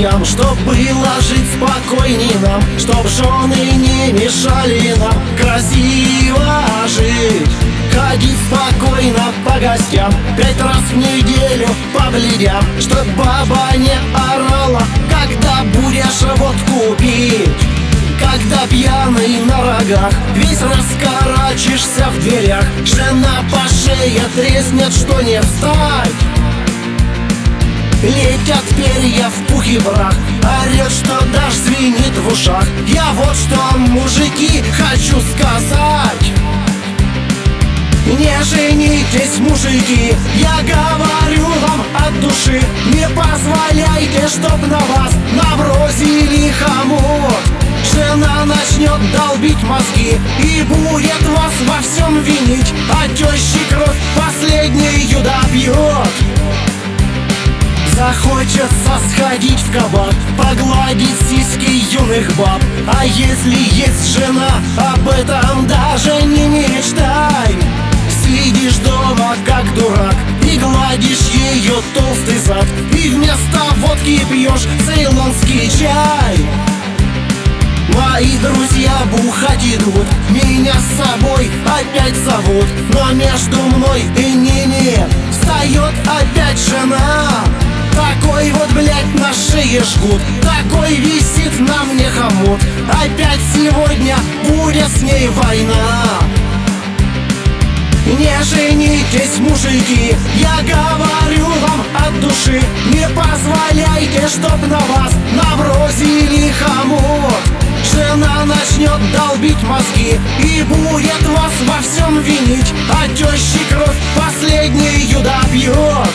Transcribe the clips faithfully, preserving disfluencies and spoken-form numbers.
друзьям, чтоб было жить спокойней нам, чтоб жены не мешали нам красиво жить. Ходить спокойно по гостям, пять раз в неделю по бледям, чтоб баба не орала, когда будешь водку пить. Когда пьяный на рогах, весь раскорачишься в дверях, жена по шее треснет, что не встать. Летят перья в пух и прах, орёт, что дождь звенит в ушах. Я вот что, мужики, хочу сказать: не женитесь, мужики, я говорю вам от души. Не позволяйте, чтоб на вас набросили хомут. Жена начнет долбить мозги и будет вас во всем винить, а тещи кровь последнюю допьет. Захочется сходить в кабак, погладить сиськи юных баб. А если есть жена, об этом даже не мечтай. Сидишь дома как дурак и гладишь ее толстый зад, и вместо водки пьешь цейлонский чай. Мои друзья бухать идут, меня с собой опять зовут, но между мной и ними встает опять жена. Такой вот, блядь, на шее жгут, такой висит на мне хомут. Опять сегодня будет с ней война. Не женитесь, мужики, я говорю вам от души. Не позволяйте, чтоб на вас набросили хомут. Жена начнет долбить мозги и будет вас во всем винить, а тещи кровь последнюю допьет.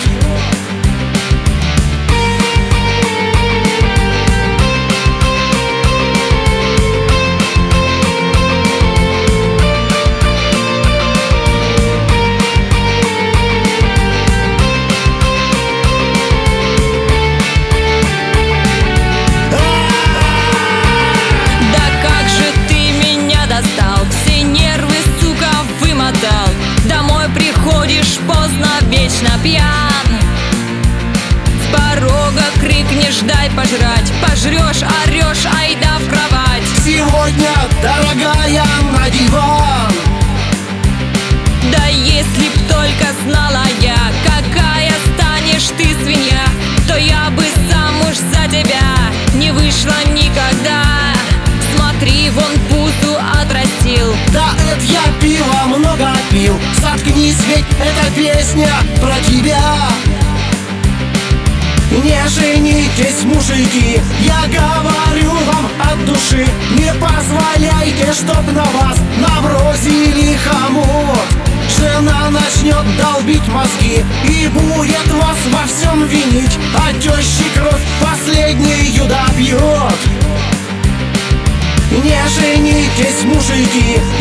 Вечно пьян, с порога крикнешь: дай пожрать. Пожрешь, орешь, айда в кровать. Сегодня, дорогая, на диван. Да если б только знала я, какая станешь ты свинья, то я бы замуж за тебя не вышла никогда. Смотри, вон пузу отрастил. Да это я пива много пил. Заткнись, ведь эта песня про тебя. Не женитесь, мужики, я говорю вам от души. Не позволяйте, чтоб на вас набросили хомут. Жена начнет долбить мозги и будет вас во всем винить, а тещи кровь последнюю допьет. Не женитесь, мужики,